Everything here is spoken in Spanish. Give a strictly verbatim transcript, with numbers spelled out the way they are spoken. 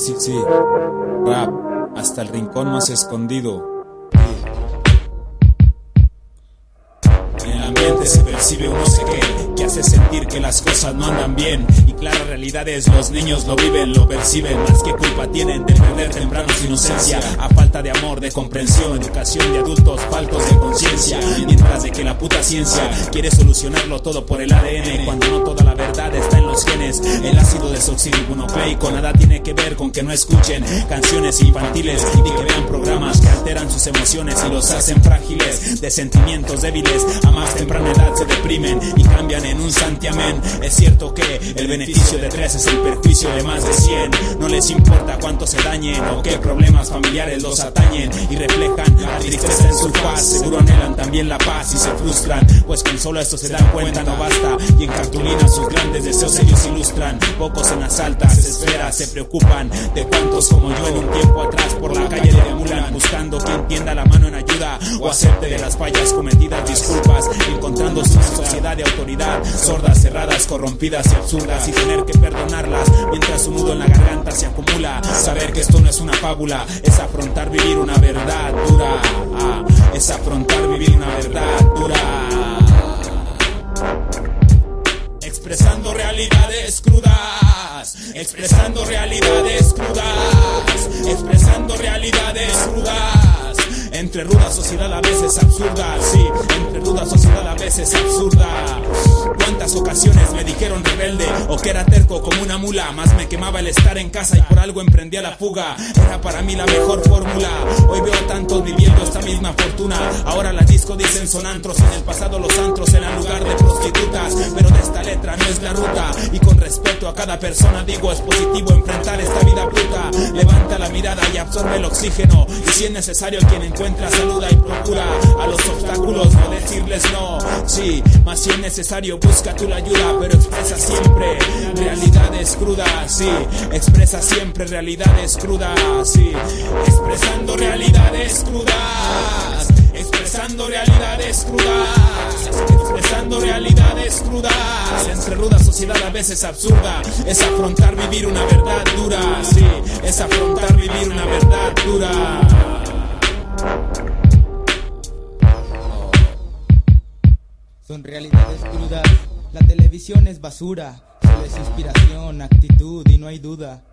Sí, sí, rap, hasta el rincón más escondido. En el ambiente se percibe un no sé qué, que hace sentir que las cosas no andan bien. Y claras realidades, los niños lo viven, lo perciben. Más que culpa tienen de perder temprano su inocencia, a falta de amor, de comprensión, educación de adultos faltos de conciencia. Mientras de que la puta ciencia quiere solucionarlo todo por el A D N, cuando no toda la verdad está en los genes. El ácido desoxirribonucleico nada tiene que ver con que no escuchen canciones infantiles, ni que vean programas que alteran sus emociones y los hacen frágiles, de sentimientos débiles. A más temprana edad se deprimen y cambian en un santiamén. Es cierto que el beneficio de tres es el perjuicio de más de cien. No les importa cuánto se dañen o qué problemas familiares los atañen, y reflejan la tristeza en su faz. Seguro anhelan también la paz y se frustran, pues con solo esto se dan cuenta no basta, y en cartulina sus grandes deseos ellos ilustran. Pocos en las altas esferas se preocupan de cuántos como yo en un tiempo atrás por la calle deambulan, buscando quien tienda la mano en ayuda o acepte de las fallas cometidas disculpas, encontrándose una sociedad de autoridad, sordas, cerradas, corrompidas y absurdas, y tener que perdonarlas mientras su nudo en la garganta se acumula. Saber que esto no es una fábula, es afrontar vivir una verdad dura, ah, es afrontar vivir una verdad dura. Expresando realidades crudas, expresando realidades crudas, expresando realidades crudas. Entre ruda sociedad a veces absurda, sí, entre ruda sociedad a veces absurda. Cuántas ocasiones me dijeron rebelde o que era terco como una mula, más me quemaba el estar en casa y por algo emprendía la fuga. Era para mí la mejor fórmula. Hoy veo tantos viviendo esta misma fortuna. Ahora las discos dicen son antros, en el pasado los antros eran lugar de prostitutas. Pero de esta letra no es la ruta, y con respeto a cada persona digo es positivo enfrentar esta vida bruta. Levanta la mirada y absorbe el oxígeno, y si es necesario quien encuentra saluda y procura a los obstáculos no decirles no. Sí, más si es necesario busca tú la ayuda, pero expresa siempre realidades crudas. Sí, expresa siempre realidades crudas. Sí, expresando realidades crudas, expresando realidades crudas, expresando realidades crudas. Entre ruda sociedad a veces absurda, es afrontar vivir una verdad dura. Sí, es afrontar vivir una verdad dura. Son realidades crudas, la televisión es basura, solo es inspiración, actitud y no hay duda.